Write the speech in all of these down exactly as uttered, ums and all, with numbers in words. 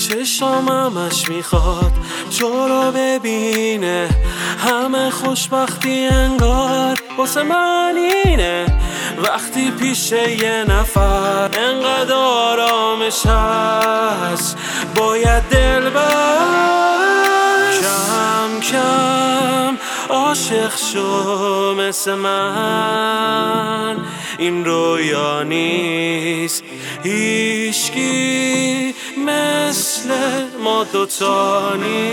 چشام همش میخواد تو رو ببینه، همه خوشبختی انگار واسه من اینه. وقتی پیش یه نفر انقدر آرامش هست، باید دل بر کم کم عاشق شو مثل من. این رویا نیست، هیچکی مثل ما دوتا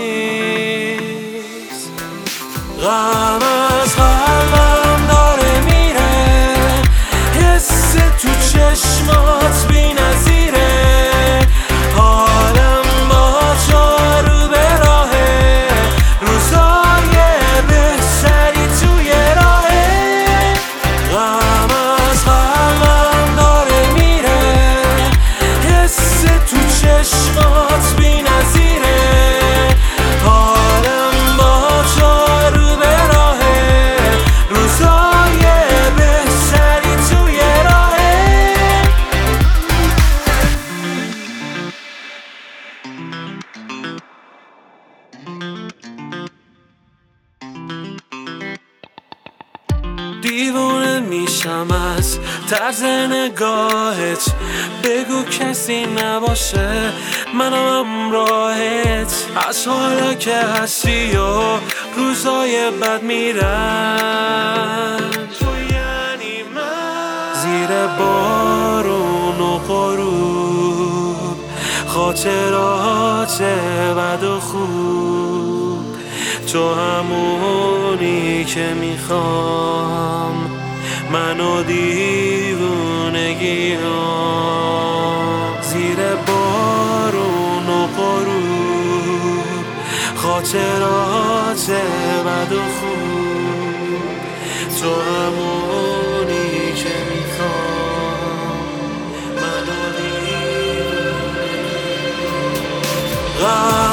نیست. غم از قلبم داره میره، حس تو چشمات بی نظیره. حالم با تو رو به راهه، روزای بهتری توی راهه. غم از قلبم داره میره، حس تو چشمات بی نظیره. حالم با تو رو به راهه، روزای بهتری توی راهه. دیوونه میشم از طرز نگاهت، بگو کسی نباشه منم همراهت. از حالا که هستی و روزای بد میرن، تو یعنی من. زیر بارون و غروب خاطرات بد و خوب، تو همونی که میخوام، منو دیوونگیام. زیر بارون و غروب خاطرات بد و خوب، تو همونی که میخوام، منو دیوونگیام.